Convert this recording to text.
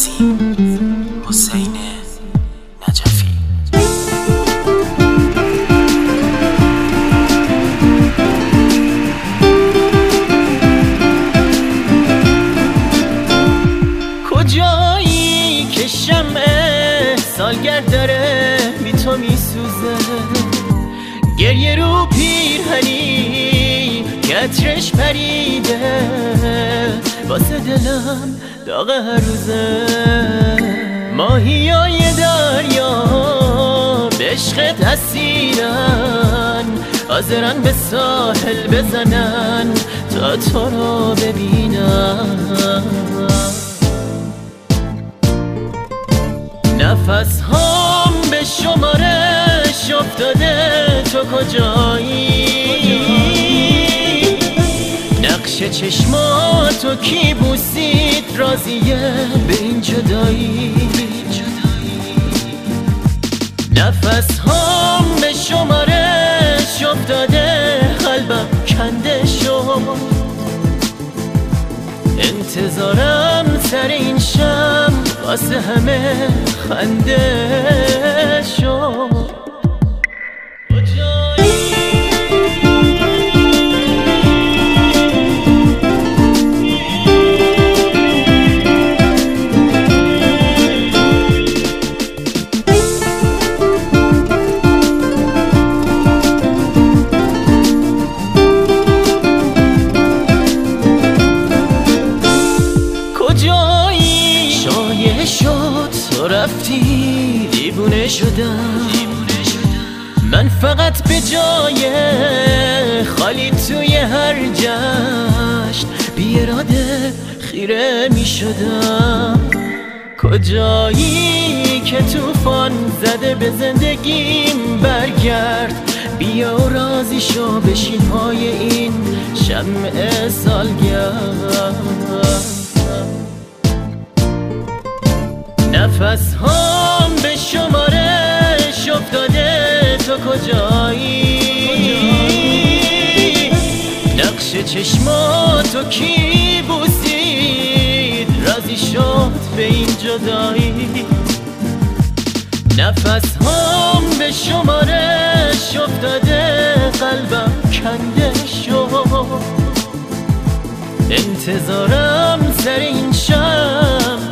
عظیم حسین نجفی. کجایی که شمع سالگرد داره بی تو میسوزه، گریه رو پیرهنی که عطرش پریده، واسه دلم داغ هر روزه. ماهیای دریا به عشقت اسیرن، حاضرن به ساحل بزنن تا تو رو ببینن. نفس هام به شمارش افتاده، تو کجایی؟ نقش چشماتو کی بوسید راضیه به این جدایی؟ نفس هام به شمارش افتاده، قلبم کنده شد. انتظارم سر این شم واسه همه خنده شد. شایع شد تو رفتی، دیوونه شدم. من فقط به جای خالی توی هر جشن بی اراده خیره می شدم. کجایی که طوفان زده به زندگیم برگرد، بیا و راضی شو بشین پای این شمع سالگرد. نفس هام به شمارش افتاده، تو کجایی؟ نقش چشماتو کی بوسید راضی شد به این جدایی؟ نفس هام به شمارش افتاده، قلبم کنده شد. انتظارم سر این شم